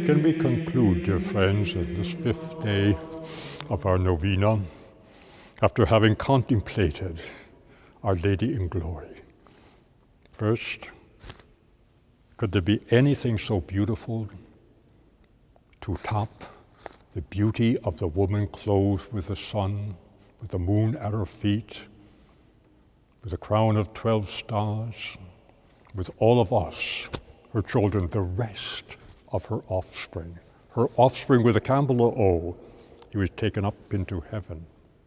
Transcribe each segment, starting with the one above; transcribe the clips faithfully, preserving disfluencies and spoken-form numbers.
can we conclude, dear friends, in this fifth day of our novena, after having contemplated Our Lady in glory? First, could there be anything so beautiful to top the beauty of the woman clothed with the sun, with the moon at her feet, with a crown of twelve stars, with all of us, her children, the rest of her offspring. Her offspring with a capital O, he was taken up into heaven.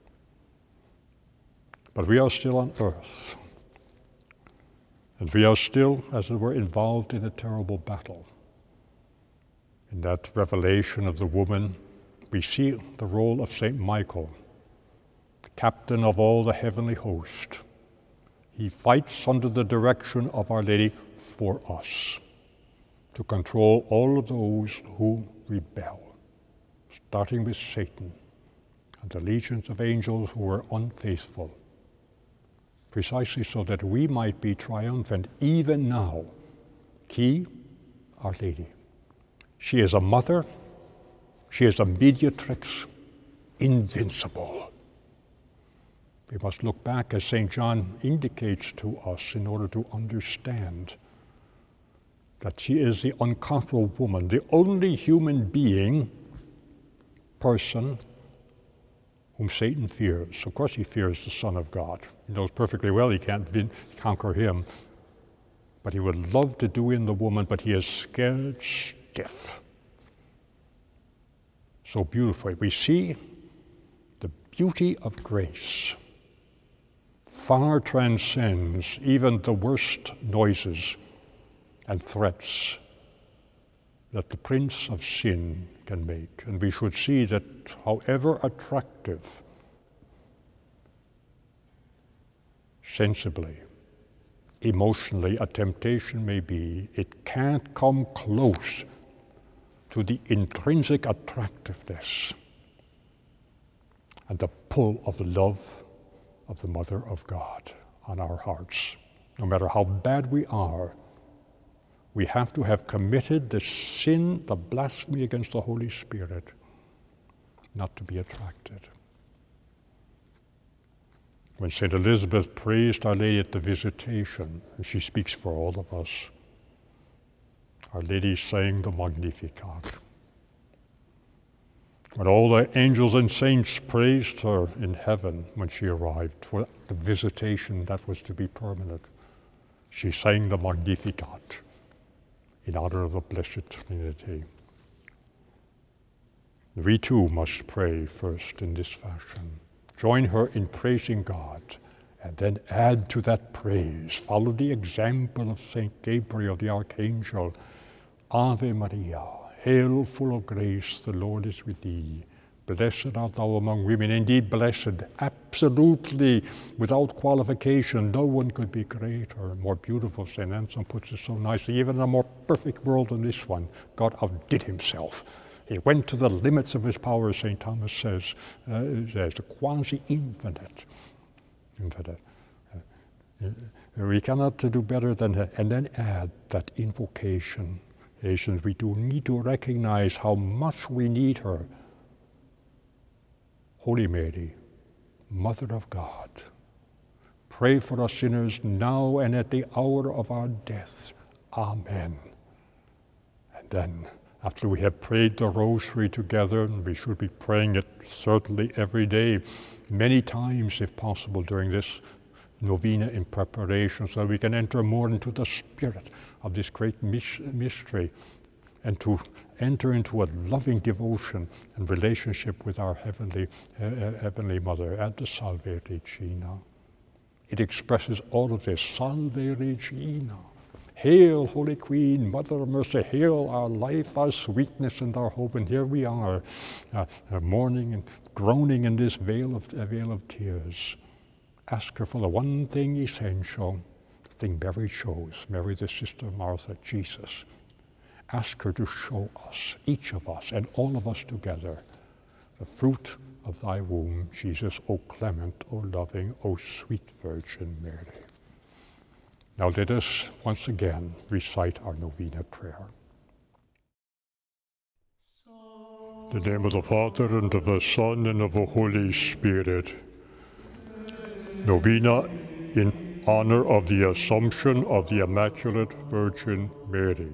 But we are still on earth, and we are still, as it were, involved in a terrible battle. In that revelation of the woman, we see the role of Saint Michael, the captain of all the heavenly host. He fights under the direction of Our Lady for us, to control all of those who rebel, starting with Satan and the legions of angels who were unfaithful, precisely so that we might be triumphant even now. Key, Our Lady. She is a mother, she is a mediatrix, invincible. We must look back, as Saint John indicates to us, in order to understand that she is the unconquerable woman, the only human being, person, whom Satan fears. Of course he fears the Son of God. He knows perfectly well he can't be, conquer him, but he would love to do in the woman, but he is scared stiff. So beautifully, we see the beauty of grace far transcends even the worst noises and threats that the prince of sin can make. And we should see that however attractive, sensibly, emotionally a temptation may be, it can't come close to the intrinsic attractiveness and the pull of the love of the Mother of God on our hearts. No matter how bad we are, we have to have committed the sin, the blasphemy against the Holy Spirit, not to be attracted. When Saint Elizabeth praised Our Lady at the Visitation, and she speaks for all of us, Our Lady sang the Magnificat. When all the angels and saints praised her in heaven when she arrived for the visitation that was to be permanent, she sang the Magnificat in honor of the Blessed Trinity. We too must pray first in this fashion. Join her in praising God, and then add to that praise. Follow the example of Saint Gabriel, the Archangel. Ave Maria, hail full of grace, the Lord is with thee. Blessed art thou among women, indeed blessed, absolutely, without qualification. No one could be greater, more beautiful. Saint Anselm puts it so nicely. Even in a more perfect world than this one, God outdid himself. He went to the limits of his power, Saint Thomas says, uh, says quasi-infinite. Infinite. Uh, we cannot do better than that. And then add that invocation. We do need to recognize how much we need her. Holy Mary, Mother of God, pray for us sinners now and at the hour of our death. Amen. And then, after we have prayed the rosary together, and we should be praying it certainly every day, many times if possible during this novena in preparation, so we can enter more into the spirit of this great mystery and to enter into a loving devotion and relationship with our heavenly, uh, heavenly Mother at the Salve Regina. It expresses all of this. Salve Regina. Hail, Holy Queen, Mother of Mercy. Hail our life, our sweetness, and our hope. And here we are, uh, uh, mourning and groaning in this veil of, uh, veil of tears. Ask her for the one thing essential, the thing Mary chose, Mary the sister of Martha, Jesus. Ask her to show us, each of us, and all of us together, the fruit of thy womb, Jesus, O clement, O loving, O sweet Virgin Mary. Now let us once again recite our novena prayer. In the name of the Father, and of the Son, and of the Holy Spirit. Novena in honor of the Assumption of the Immaculate Virgin Mary.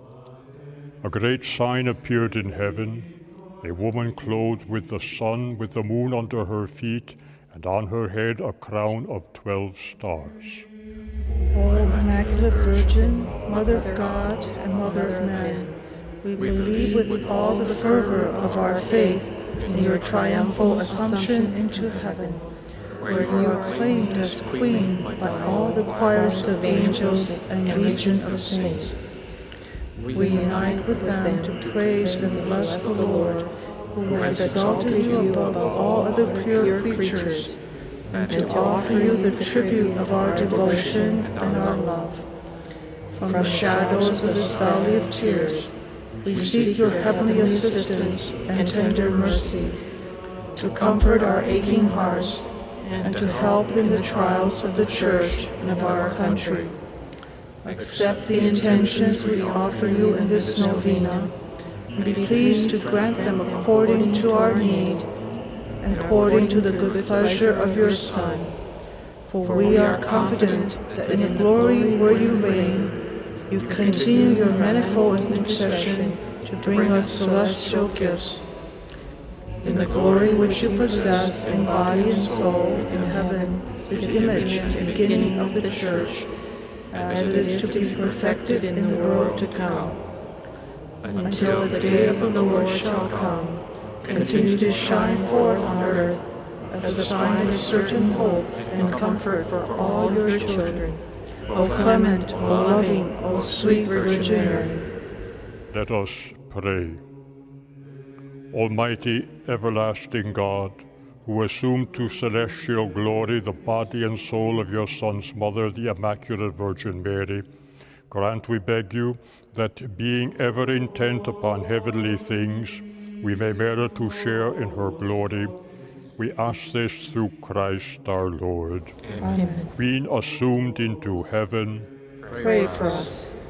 A great sign appeared in heaven, a woman clothed with the sun, with the moon under her feet, and on her head a crown of twelve stars. O Immaculate Virgin, Mother of God and Mother of Man, we believe with all the fervor of our faith in your triumphal assumption into heaven, where you are claimed as Queen by all the choirs of angels and legions of saints. We unite with them to praise and bless the Lord, who has exalted you above all other pure creatures, and to offer you the tribute of our devotion and our love. From the shadows of this valley of tears, we seek your heavenly assistance and tender mercy, to comfort our aching hearts and to help in the trials of the Church and of our country. Accept the intentions we offer you in this novena, and be pleased to grant them according to our need and according to the good pleasure of your Son. For we are confident that in the glory where you reign, you continue your manifold intercession to bring us celestial gifts. In the glory which you possess in body and soul in heaven, this image and beginning of the Church, as it is to be perfected in the world to come. Until the day of the Lord shall come, continue to shine forth on earth as a sign of certain hope and comfort for all your children. O clement, O loving, O sweet Virgin Mary. Let us pray. Almighty, everlasting God, who assumed to celestial glory the body and soul of your Son's mother, the Immaculate Virgin Mary, grant, we beg you, that being ever intent upon heavenly things, we may merit to share in her glory. We ask this through Christ our Lord. Amen. Being assumed into heaven, Pray for us.